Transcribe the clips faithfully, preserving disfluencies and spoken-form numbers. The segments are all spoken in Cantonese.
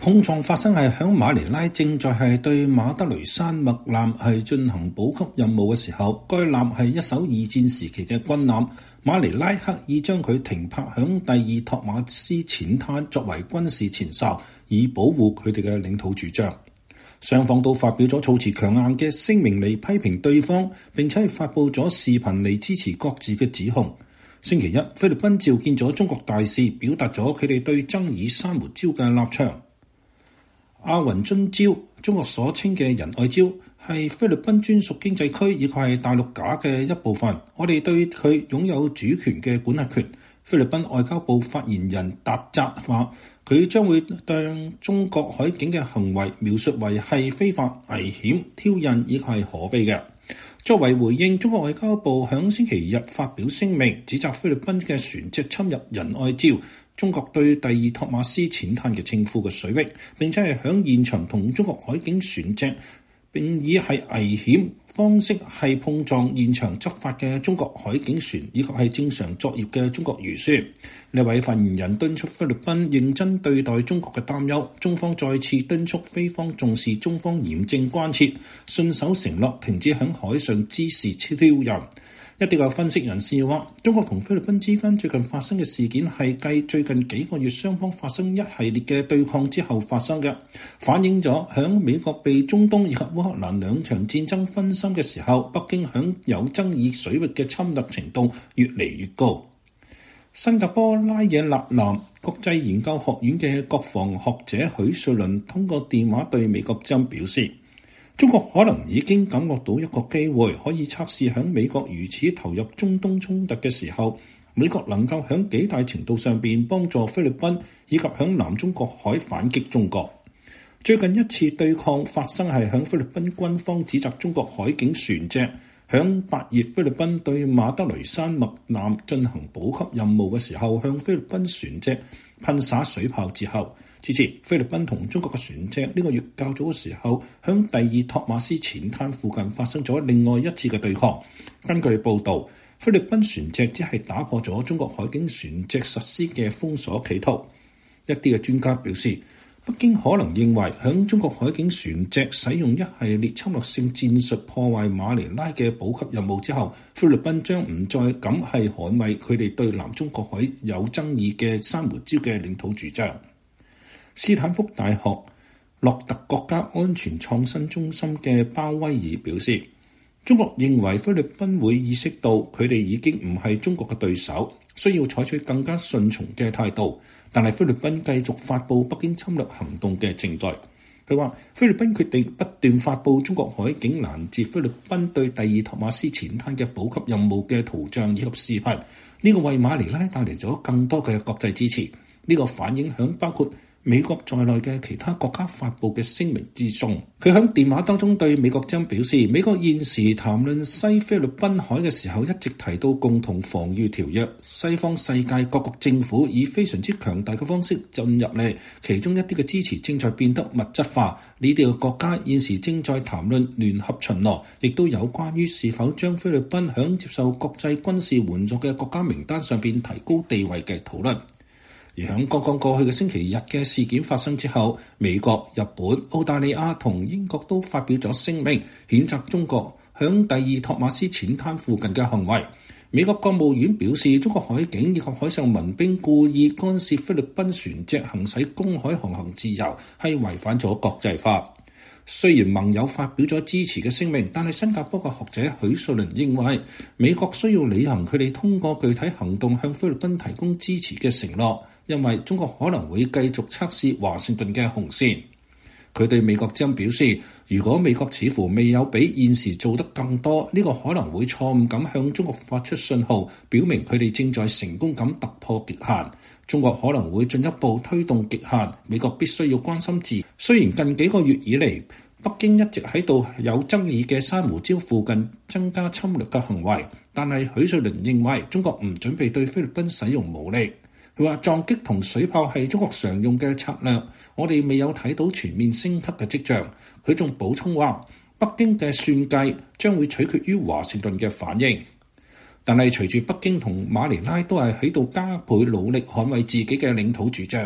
碰撞發生係響馬尼拉正在係對馬德雷山脈艦係進行補給任務嘅時候，該艦係一艘二戰時期嘅軍艦，馬尼拉刻意將佢停泊響第二托馬斯淺灘作為軍事前哨，以保護佢哋嘅領土主張。雙方都發表咗措辭強硬嘅聲明嚟批評對方，並且係發佈咗視頻嚟支持各自嘅指控。星期一，菲律賓召見咗中國大使，表達咗佢哋對爭議珊瑚礁嘅立場。阿雲津礁，中國所稱嘅仁愛礁，係菲律賓專屬經濟區，亦係大陸架嘅一部分。我哋對佢擁有主權嘅管轄權。菲律賓外交部發言人達扎話，佢將會將中國海警嘅行為描述為係非法、危險、挑釁，亦係可悲嘅。作為回應，中國外交部響星期日發表聲明，指責菲律賓嘅船隻侵入仁愛礁，中國對第二托馬斯淺灘嘅稱呼嘅水域，並且係響現場同中國海警船隻並以係危險方式係碰撞現場執法嘅中國海警船，以及係正常作業嘅中國漁船。呢位發言人敦促菲律賓認真對待中國嘅擔憂，中方再次敦促菲方重視中方嚴正關切，信守承諾，停止響海上滋事挑釁。一啲嘅分析人士話，中國同菲律賓之間最近發生嘅事件係繼最近幾個月雙方發生一系列嘅對抗之後發生嘅，反映咗響美國被中東以及烏克蘭兩場戰爭分心嘅時候，北京響有爭議水域嘅侵略程度越嚟越高。新加坡拉惹納蘭國際研究學院嘅國防學者許瑞麟通過電話對美國之音表示，中國可能已經感覺到一個機會，可以測試響美國如此投入中東衝突嘅時候，美國能夠響幾大程度上邊幫助菲律賓以及響南中國海反擊中國。最近一次對抗發生係響菲律賓軍方指責中國海警船隻響八月菲律賓對馬德雷山脈艦進行補給任務嘅時候，向菲律賓船隻噴灑水炮之後，之前菲律賓同中國嘅船隻呢個月較早嘅時候，響第二托馬斯淺灘附近發生咗另外一次嘅對抗。根據報導，菲律賓船隻只係打破咗中國海警船隻實施嘅封鎖企圖。一啲嘅專家表示，北京可能認為響中國海警船隻使用一系列侵略性戰術破壞馬尼拉嘅補給任務之後，菲律賓將唔再敢係捍衛佢哋對南中國海有爭議嘅珊瑚礁嘅領土主張。斯坦福大學洛特國家安全創新中心嘅鮑威爾表示，中國認為菲律賓會意識到佢哋已經唔係中國嘅對手，需要採取更加順從嘅態度，但係菲律賓繼續發布北京侵略行動嘅證據。佢話菲律賓決定不斷發布中國海警攔截菲律賓對第二托馬斯淺灘嘅補給任務嘅圖像以及視頻，呢個為馬尼拉帶嚟咗更多嘅國際支持。呢個反映響包括美國在內嘅其他國家發布嘅聲明之中。佢喺電話當中對美國之音表示，美國現時談論西菲律賓海嘅時候一直提到共同防禦條約，西方世界各國政府以非常之強大嘅方式進入嚟，其中一啲嘅支持正在變得物質化。呢啲嘅國家現時正在談論聯合巡邏，亦都有關於是否將菲律賓響接受國際軍事援助嘅國家名單上邊提高地位嘅討論。而喺剛剛過去嘅星期日嘅事件發生之後，美國、日本、澳大利亞同英國都發表咗聲明，譴責中國響第二托馬斯淺灘附近嘅行為。美國國務院表示，中國海警以及海上民兵故意干涉菲律賓船隻行使公海航行自由，係違反咗國際法。雖然盟友發表咗支持嘅聲明，但係新加坡嘅學者許瑞麟認為，美國需要履行佢哋通過具體行動向菲律賓提供支持嘅承諾，因為中國可能會繼續測試華盛頓嘅紅線。佢對美國之音表示，如果美國似乎未有比現時做得更多，呢個可能會錯誤咁向中國發出信號，表明佢哋正在成功咁突破極限。中國可能會進一步推動極限，美國必須要關心自。雖然近幾個月以嚟，北京一直喺度有爭議嘅珊瑚礁附近增加侵略嘅行為，但係許瑞麟認為中國唔準備對菲律賓使用武力。佢話撞擊同水炮係中國常用嘅策略，我哋未有睇到全面升級嘅跡象。佢仲補充話，北京嘅算計將會取決於華盛頓嘅反應。但係隨住北京同馬尼拉都係喺度加倍努力捍衛自己嘅領土主張，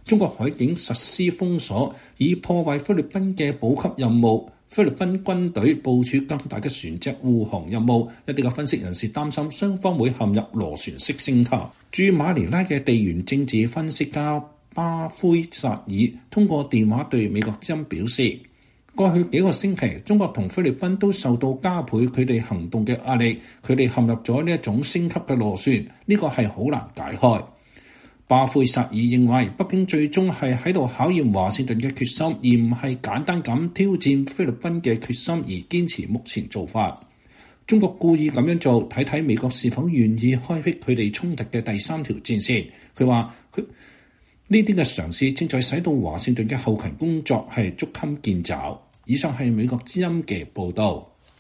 中國海警實施封鎖，以破壞菲律賓嘅補給任務。菲律賓軍隊部署更大嘅船隻護航任務。一啲嘅分析人士擔心雙方會陷入螺旋式升級。駐馬尼拉嘅地緣政治分析家巴灰薩爾通過電話對美國之音表示，過去幾個星期，中國同菲律賓都受到加倍佢哋行動嘅壓力，佢哋陷入咗呢一種升級嘅螺旋，呢個係好難解開。巴灰薩爾認為，北京最終係喺度考驗華盛頓嘅決心，而唔係簡單咁挑戰菲律賓嘅決心而堅持目前做法。中國故意咁樣做，睇睇美國是否願意開闢佢哋衝突嘅第三條戰線。佢話佢呢啲嘅嘗試正在使到華盛頓嘅後勤工作係捉襟見肘。以上係美國之音嘅報導。